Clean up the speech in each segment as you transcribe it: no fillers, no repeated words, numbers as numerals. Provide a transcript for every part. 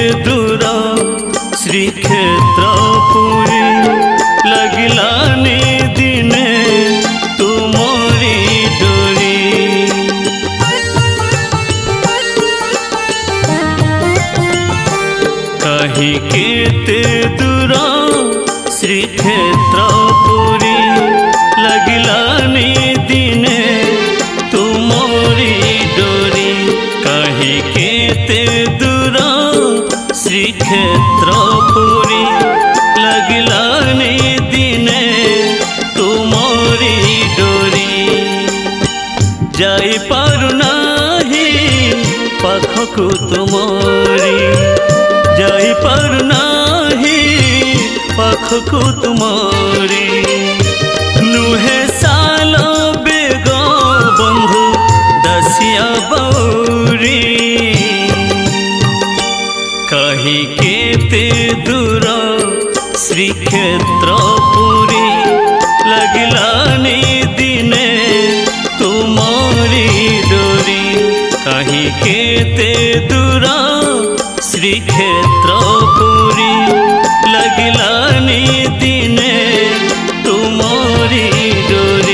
दूर श्रीक्षेत्र पुरी लगिलानी दिने तुमरी डोरी। कहीं केते दूर श्रीक्षेत्र पुरी लगिलानी दिने तुमरी डोरी। कहीं केते दूर श्रीक्षेत्र पुरी लगिलानी दिने तुमरी डोरी। जाई पारु नाही पाखकु तुमरी, जाई पारु नाही पाखकु तुमरी। नुहे साल बेग बंधु दसिया बौरी। कहीं केते दूर श्रीक्षेत्र पुरी लगिलानी दिने तुमरी डोरी। कहीं केते दूर श्रीक्षेत्र पुरी लगिलानी दिने तुमरी डोरी।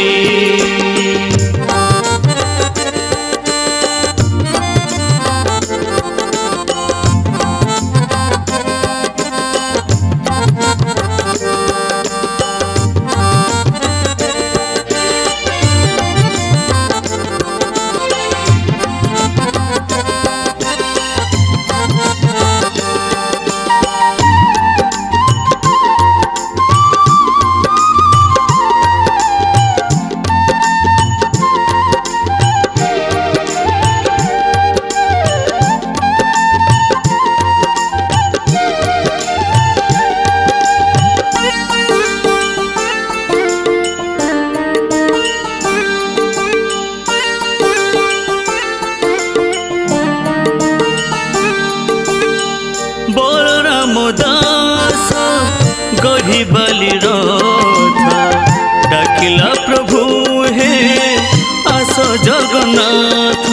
दास गढ़ी बाली रथ डाकिला प्रभु हे आस जगन्नाथ।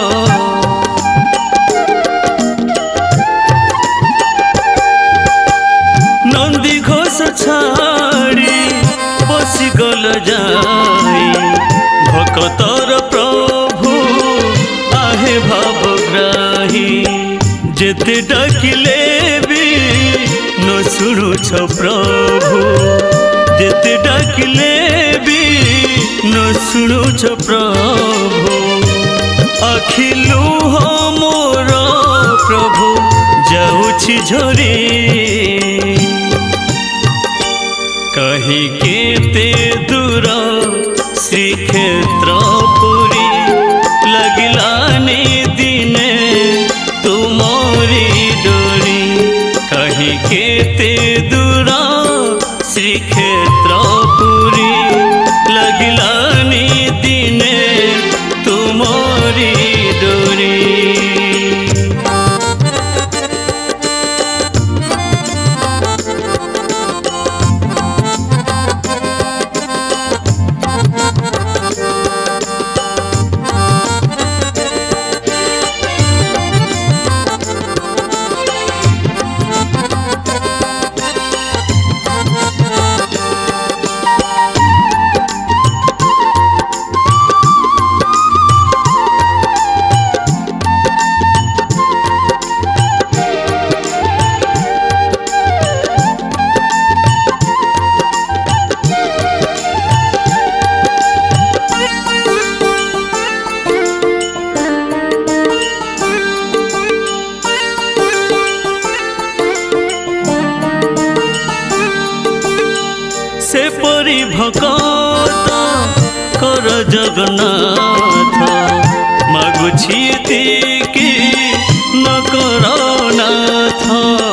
नंदी घोष छाड़ी बसिगल जाई भक्तर प्रभु आहे भावग्राही। जेते डाकिले न शुणुछ प्रभु, जेते डाकिले भी न शुणुछ प्रभु। आखि लुह मोर प्रभु जाउछि झरी। कहीं केते दूर श्रीक्षेत्र पुरी लगिलानी दिने तुमरी डोरी। कहीं केते दूर श्रीक्षेत्र पुरी लगिलानी दिने तुमरी डोरी। सेपरी भगत कर जगन्नाथ मागुछि एतिकी न कर नाथ।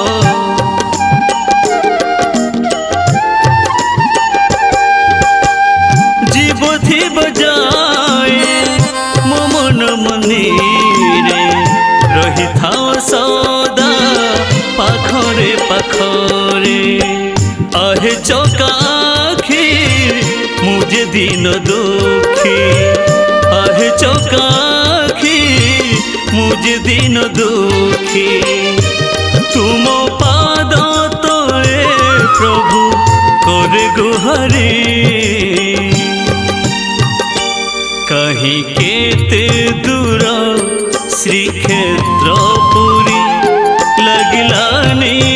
जीव थीब जाए मो मन मनीरे रही था सदा पाखरे पाखरे। आहे चौकाखी मुझे दिन दुखी, आहे चौकाखी मुझे दिन दुखी। तुम पाद तले प्रभु करे गुहारी कहीं केते दूर श्रीक्षेत्र पुरी लगलानी